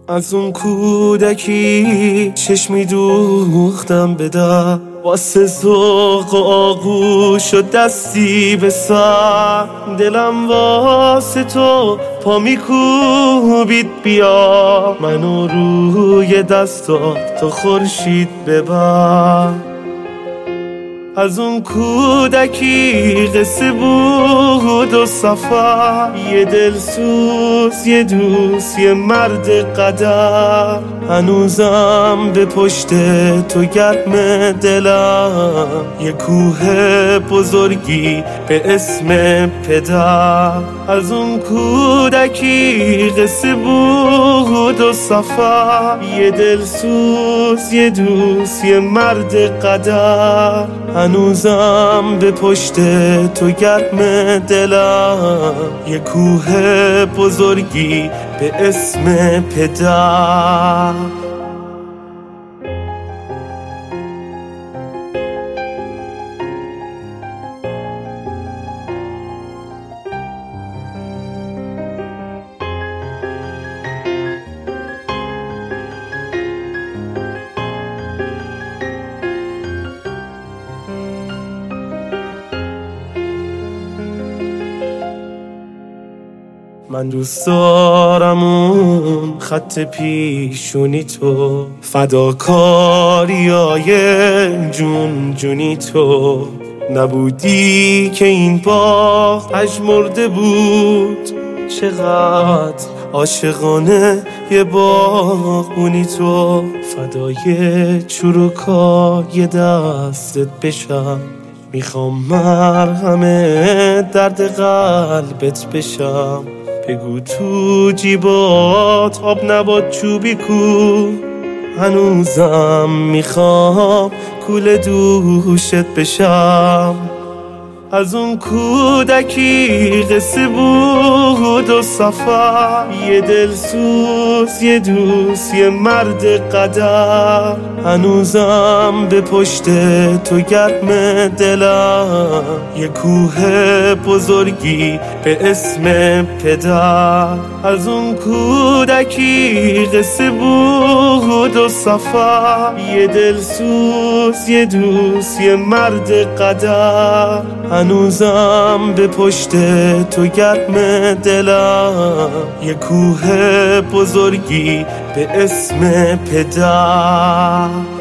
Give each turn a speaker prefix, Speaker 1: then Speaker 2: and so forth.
Speaker 1: از اون کودکی چشمی دوختم به در، واسه ذوق و آغوش و دستی به سر. دلم واسه تو پا میکوبید بیا، منو روی دستات تو خورشید ببر. از اون کودکی قصه بود و سفر، یه دلسوز یه دوست یه مرد قدر. هنوزم به پشت تو گرم دلم، یه کوه بزرگی به اسم پدر. از اون کودکی قصه بود و سفر، یه دلسوز یه دوست یه مرد قدر. هنوزم به پشت تو گرم دلم، یه کوه بزرگی به اسم پدر. من دوست دارم اون خط پیشونی تو، فداکاریای جون جونی تو. نبودی که این باغ پژمرده بود، چقدر عاشقانه یه باغبونی تو. فدای چروکای دستت بشم، میخوام مرهم درد قلبت بشم. بگو تو جیبات آب نبات چوبی کو، هنوزم میخوام کوله دوشت بشم. از اون کودکی قصه بود و سفر، یه دلسوز یه دوست یه مرد قدر. هنوزم به پشت تو گرم دلم، یه کوه بزرگی به اسم پدر. از اون کودکی قصه بود و سفر، یه دلسوز یه دوست یه مرد قدر. هنوزم به پشت تو گرم دلم، یه کوه بزرگی به اسم پدر.